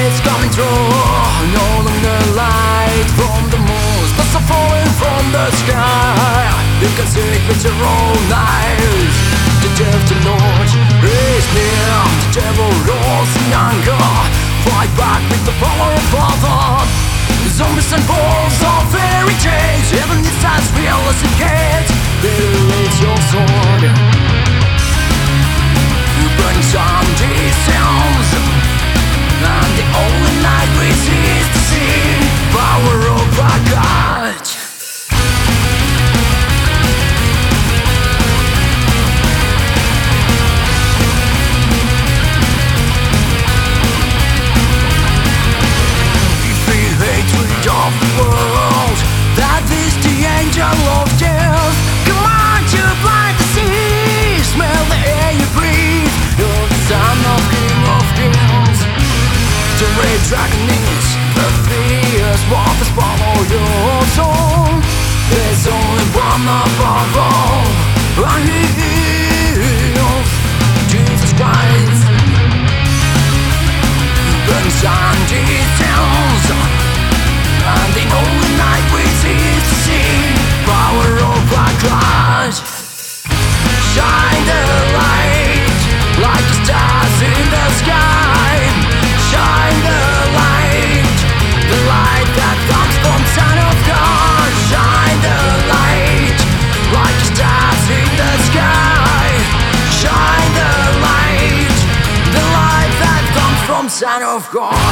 it's coming through. No longer light from the moon, stars are falling from the sky. You can see it with your own eyes. The devil Lord is near. The devil rolls in anger. Fight back with the power of Father. Zombies and balls of fairy tales. Heaven is as real as it gets. Better raise your sword. You burn some sounds, and the only night we see is the sea. Power of our God. Of the world, that is the angel of death. Come on to blind the sea, smell the air you breathe. You're the son of King of Kings. The red dragon is the fierce waters follow your soul. There's only one above all, and he is Jesus Christ. Burns on details, and the only night we see is to see. Power of our God. Shine the light like the stars in the sky. Shine the light that comes from Son of God. Shine the light like the stars in the sky. Shine the light that comes from Son of God.